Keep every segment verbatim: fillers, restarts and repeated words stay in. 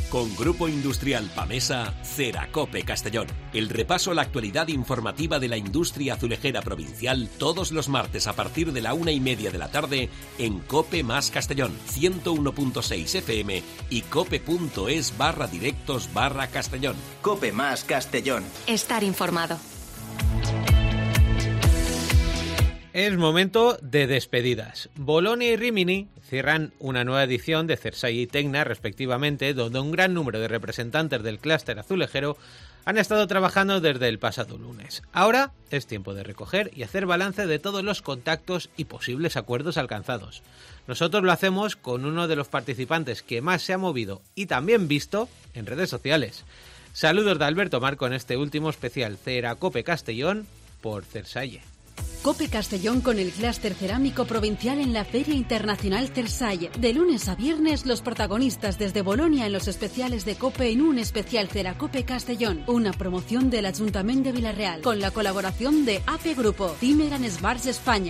Con Grupo Industrial Pamesa, Ceracope Castellón. El repaso a la actualidad informativa de la industria azulejera provincial todos los martes a partir de la una y media de la tarde en Cope más Castellón, ciento uno punto seis F M y cope.es barra directos barra Castellón. Cope más Castellón. Estar informado. Es momento de despedidas. Bolonia y Rimini cierran una nueva edición de Cersei y Tecna, respectivamente, donde un gran número de representantes del clúster azulejero han estado trabajando desde el pasado lunes. Ahora es tiempo de recoger y hacer balance de todos los contactos y posibles acuerdos alcanzados. Nosotros lo hacemos con uno de los participantes que más se ha movido y también visto en redes sociales. Saludos de Alberto Marco en este último especial Ceracope Castellón por Cersalle. Cope Castellón con el clúster cerámico provincial en la Feria Internacional Cersalle. De lunes a viernes, los protagonistas desde Bolonia en los especiales de Cope en un especial Ceracope Castellón. Una promoción del Ayuntamiento de Villarreal con la colaboración de A P Grupo, Timeran Sbars España.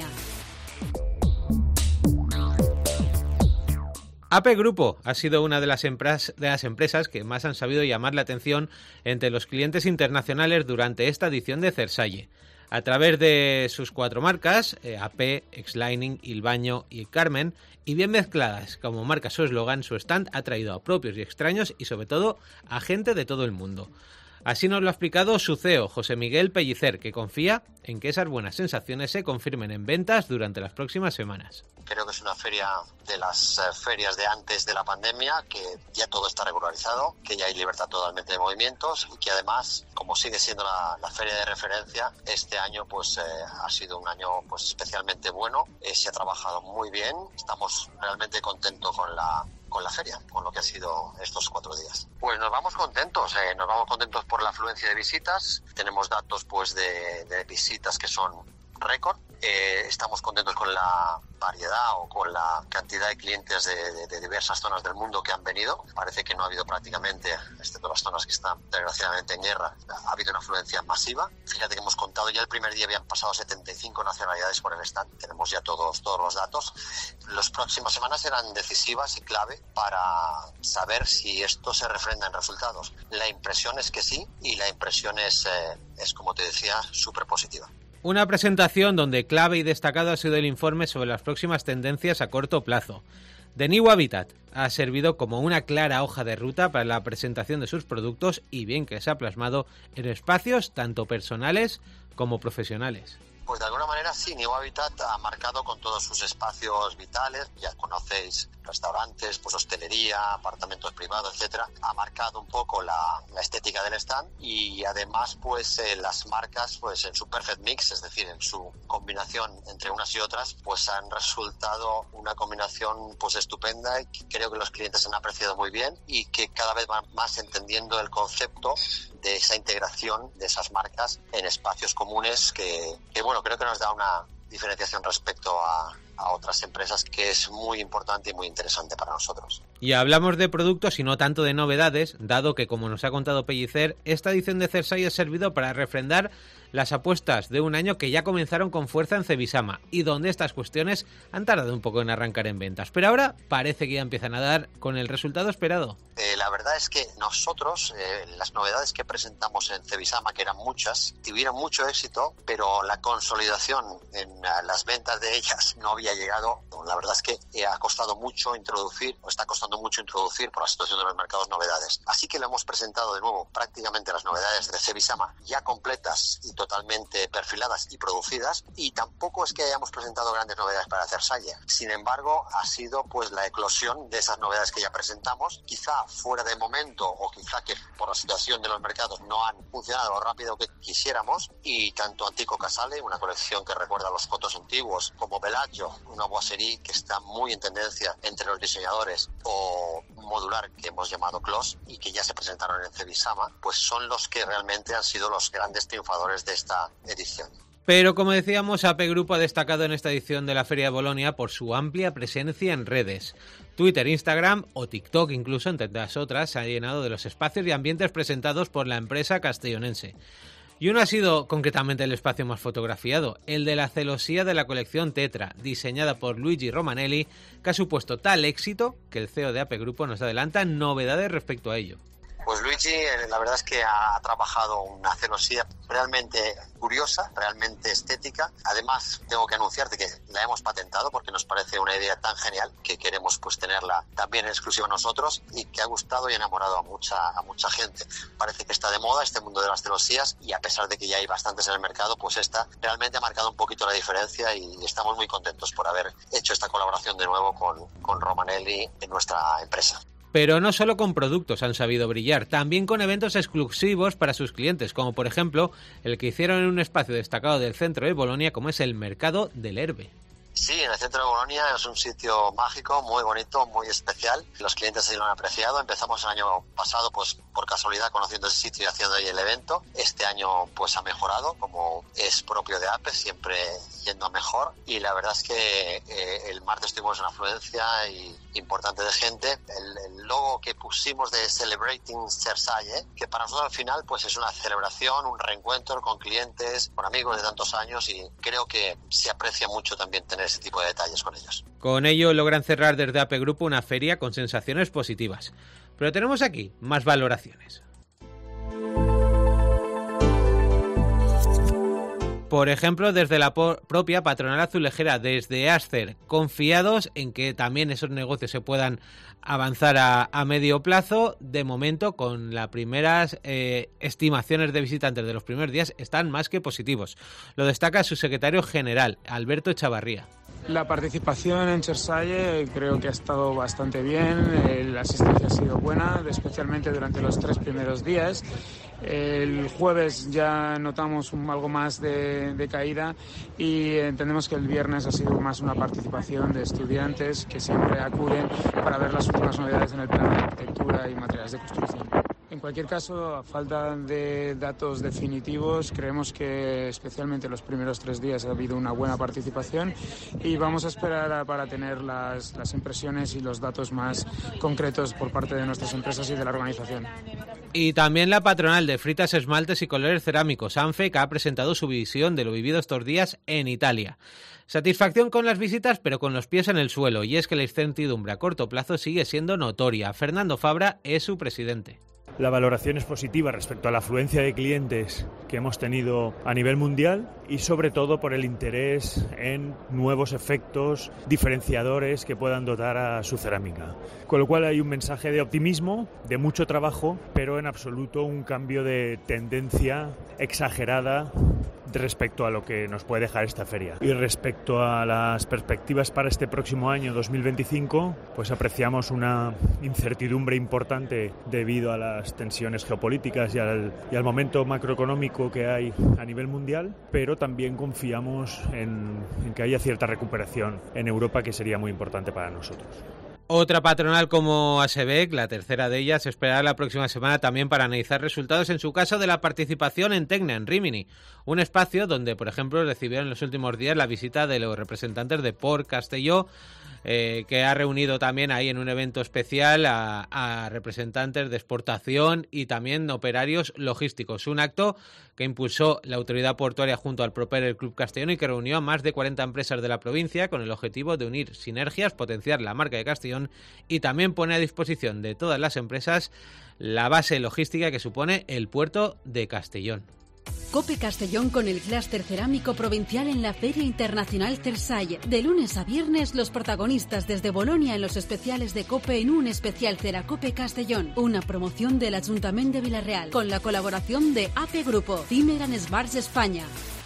A P Grupo ha sido una de las, empras, de las empresas que más han sabido llamar la atención entre los clientes internacionales durante esta edición de Cersalle. A través de sus cuatro marcas, eh, A P, Exlining, Ilbaño y Carmen, y bien mezcladas como marca su eslogan, su stand ha traído a propios y extraños y sobre todo a gente de todo el mundo. Así nos lo ha explicado su C E O, José Miguel Pellicer, que confía en que esas buenas sensaciones se confirmen en ventas durante las próximas semanas. Creo que es una feria de las eh, ferias de antes de la pandemia, que ya todo está regularizado, que ya hay libertad totalmente de movimientos y que además, como sigue siendo la, la feria de referencia, este año pues eh, ha sido un año pues especialmente bueno, eh, se ha trabajado muy bien, estamos realmente contentos con la con la feria, con lo que ha sido estos cuatro días. Pues nos vamos contentos, eh, nos vamos contentos por la afluencia de visitas, tenemos datos pues de, de visitas que son récord, eh, estamos contentos con la variedad o con la cantidad de clientes de, de, de diversas zonas del mundo que han venido. Parece que no ha habido prácticamente, excepto las zonas que están desgraciadamente en guerra, ha habido una afluencia masiva. Fíjate que hemos contado ya el primer día habían pasado setenta y cinco nacionalidades por el stand, tenemos ya todos, todos los datos. Las próximas semanas serán decisivas y clave para saber si esto se refrenda en resultados. La impresión es que sí, y la impresión es, eh, es como te decía, súper positiva. Una presentación donde clave y destacado ha sido el informe sobre las próximas tendencias a corto plazo. The New Habitat ha servido como una clara hoja de ruta para la presentación de sus productos y bien que se ha plasmado en espacios tanto personales como profesionales. Pues de alguna manera sí, New Habitat ha marcado con todos sus espacios vitales, ya conocéis restaurantes, pues hostelería, apartamentos privados, etcétera, ha marcado un poco la, la estética del stand y además pues eh, las marcas pues en su perfect mix, es decir, en su combinación entre unas y otras, pues han resultado una combinación pues estupenda y que creo que los clientes han apreciado muy bien y que cada vez van más entendiendo el concepto de esa integración de esas marcas en espacios comunes que, que bueno, creo que nos da una diferenciación respecto a, a otras empresas que es muy importante y muy interesante para nosotros. Y hablamos de productos y no tanto de novedades, dado que, como nos ha contado Pellicer, esta edición de Cersei ha servido para refrendar las apuestas de un año que ya comenzaron con fuerza en Cebisama y donde estas cuestiones han tardado un poco en arrancar en ventas, pero ahora parece que ya empiezan a dar con el resultado esperado. Eh, la verdad es que nosotros, eh, las novedades que presentamos en Cebisama, que eran muchas, tuvieron mucho éxito, pero la consolidación en uh, las ventas de ellas no había llegado. La verdad es que eh, ha costado mucho introducir, o está costando mucho introducir por la situación de los mercados, novedades. Así que le hemos presentado de nuevo prácticamente las novedades de Cebisama ya completas y totalmente perfiladas y producidas, y tampoco es que hayamos presentado grandes novedades para Cersalle. Sin embargo, ha sido pues la eclosión de esas novedades que ya presentamos, quizá fuera de momento o quizá que por la situación de los mercados no han funcionado lo rápido que quisiéramos, y tanto Antico Casale, una colección que recuerda a los cotos antiguos, como Bellagio, una boiserie que está muy en tendencia entre los diseñadores, o Modular, que hemos llamado Clos y que ya se presentaron en Cebisama, pues son los que realmente han sido los grandes triunfadores de esta edición. Pero como decíamos, A P Grupo ha destacado en esta edición de la Feria de Bolonia por su amplia presencia en redes. Twitter, Instagram o TikTok, incluso entre las otras, se ha llenado de los espacios y ambientes presentados por la empresa castellonense. Y uno ha sido concretamente el espacio más fotografiado, el de la celosía de la colección Tetra, diseñada por Luigi Romanelli, que ha supuesto tal éxito que el C E O de A P Grupo nos adelanta novedades respecto a ello. Pues Luigi, la verdad es que ha trabajado una celosía realmente curiosa, realmente estética. Además, tengo que anunciarte que la hemos patentado porque nos parece una idea tan genial que queremos pues tenerla también en exclusiva nosotros y que ha gustado y enamorado a mucha a mucha gente. Parece que está de moda este mundo de las celosías y a pesar de que ya hay bastantes en el mercado, pues esta realmente ha marcado un poquito la diferencia y estamos muy contentos por haber hecho esta colaboración de nuevo con, con Romanelli en nuestra empresa. Pero no solo con productos han sabido brillar, también con eventos exclusivos para sus clientes, como por ejemplo el que hicieron en un espacio destacado del centro de Bolonia, como es el Mercado del Herbe. Sí, en el centro de Bolonia es un sitio mágico, muy bonito, muy especial. Los clientes se lo han apreciado. Empezamos el año pasado, pues por casualidad, conociendo ese sitio y haciendo ahí el evento. Este año, pues ha mejorado, como es propio de A P E, siempre yendo a mejor. Y la verdad es que eh, el martes tuvimos una afluencia y importante de gente. El, el logo que pusimos de Celebrating Versailles, que para nosotros al final, pues es una celebración, un reencuentro con clientes, con amigos de tantos años y creo que se aprecia mucho también tener ese tipo de detalles con ellos. Con ello logran cerrar desde A P Grupo una feria con sensaciones positivas. Pero tenemos aquí más valoraciones. Por ejemplo, desde la propia patronal azulejera, desde Ascer, confiados en que también esos negocios se puedan avanzar a, a medio plazo. De momento, con las primeras eh, estimaciones de visitantes de los primeros días, están más que positivos. Lo destaca su secretario general, Alberto Chavarría. La participación en Versailles creo que ha estado bastante bien, la asistencia ha sido buena, especialmente durante los tres primeros días. El jueves ya notamos un, algo más de, de caída y entendemos que el viernes ha sido más una participación de estudiantes que siempre acuden para ver las últimas novedades en el plan de arquitectura y materiales de construcción. En cualquier caso, a falta de datos definitivos, creemos que especialmente los primeros tres días ha habido una buena participación y vamos a esperar a, para tener las, las impresiones y los datos más concretos por parte de nuestras empresas y de la organización. Y también la patronal de fritas, esmaltes y colores cerámicos, ANFE, que ha presentado su visión de lo vivido estos días en Italia. Satisfacción con las visitas, pero con los pies en el suelo, y es que la incertidumbre a corto plazo sigue siendo notoria. Fernando Fabra es su presidente. La valoración es positiva respecto a la afluencia de clientes que hemos tenido a nivel mundial y sobre todo por el interés en nuevos efectos diferenciadores que puedan dotar a su cerámica. Con lo cual hay un mensaje de optimismo, de mucho trabajo, pero en absoluto un cambio de tendencia exagerada respecto a lo que nos puede dejar esta feria. Y respecto a las perspectivas para este próximo año dos mil veinticinco, pues apreciamos una incertidumbre importante debido a las tensiones geopolíticas y al, y al momento macroeconómico que hay a nivel mundial, pero también confiamos en, en que haya cierta recuperación en Europa, que sería muy importante para nosotros. Otra patronal como ASEBEC, la tercera de ellas, esperará la próxima semana también para analizar resultados en su caso de la participación en Tecna, en Rimini, un espacio donde, por ejemplo, recibieron en los últimos días la visita de los representantes de Port Castelló, eh, que ha reunido también ahí en un evento especial a, a representantes de exportación y también operarios logísticos. Un acto que impulsó la autoridad portuaria junto al Propeller Club Castellón y que reunió a más de cuarenta empresas de la provincia con el objetivo de unir sinergias, potenciar la marca de Castellón y también pone a disposición de todas las empresas la base logística que supone el puerto de Castellón. COPE Castellón con el clúster cerámico provincial en la Feria Internacional Versailles. De lunes a viernes, los protagonistas desde Bolonia en los especiales de COPE en un especial Ceracope Castellón. Una promoción del Ayuntamiento de Villarreal con la colaboración de A P Grupo, Cimeran Sbars España.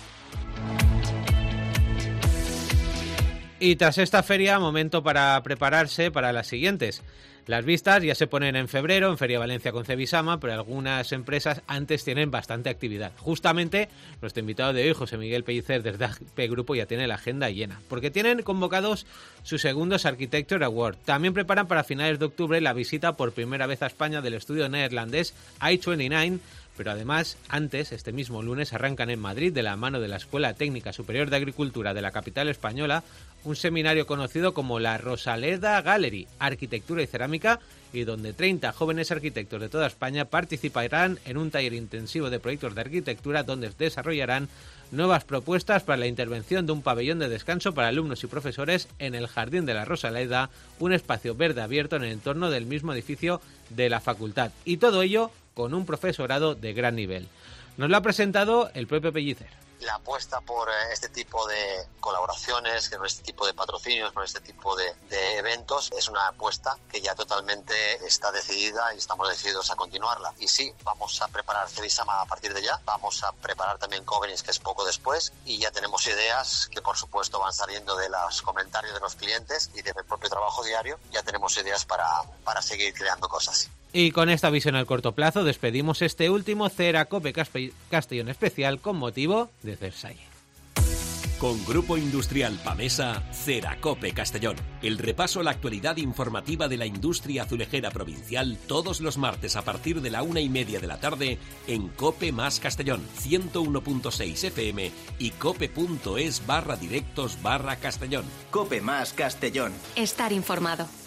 Y tras esta feria, momento para prepararse para las siguientes. Las vistas ya se ponen en febrero, en Feria Valencia con Cebisama, pero algunas empresas antes tienen bastante actividad. Justamente, nuestro invitado de hoy, José Miguel Pellicer, desde A P Grupo, ya tiene la agenda llena, porque tienen convocados sus segundos Architecture Award. También preparan para finales de octubre la visita por primera vez a España del estudio neerlandés I veintinueve, pero además, antes, este mismo lunes, arrancan en Madrid, de la mano de la Escuela Técnica Superior de Agricultura de la capital española, un seminario conocido como la Rosaleda Gallery, Arquitectura y Cerámica cerámica y donde treinta jóvenes arquitectos de toda España participarán en un taller intensivo de proyectos de arquitectura donde desarrollarán nuevas propuestas para la intervención de un pabellón de descanso para alumnos y profesores en el Jardín de la Rosaleda, un espacio verde abierto en el entorno del mismo edificio de la facultad. Y todo ello con un profesorado de gran nivel. Nos lo ha presentado el propio Pellicer. La apuesta por este tipo de colaboraciones, por este tipo de patrocinios, por este tipo de, de eventos, es una apuesta que ya totalmente está decidida y estamos decididos a continuarla. Y sí, vamos a preparar Cebisama a partir de ya, vamos a preparar también Covenants, que es poco después, y ya tenemos ideas que por supuesto van saliendo de los comentarios de los clientes y del propio trabajo diario. Ya tenemos ideas para, para seguir creando cosas. Y con esta visión al corto plazo despedimos este último Ceracope Castellón especial con motivo de Cersalle. Con Grupo Industrial Pamesa, Ceracope Castellón. El repaso a la actualidad informativa de la industria azulejera provincial todos los martes a partir de la una y media de la tarde en Cope más Castellón, ciento uno punto seis F M y cope.es barra directos barra Castellón. Cope más Castellón. Estar informado.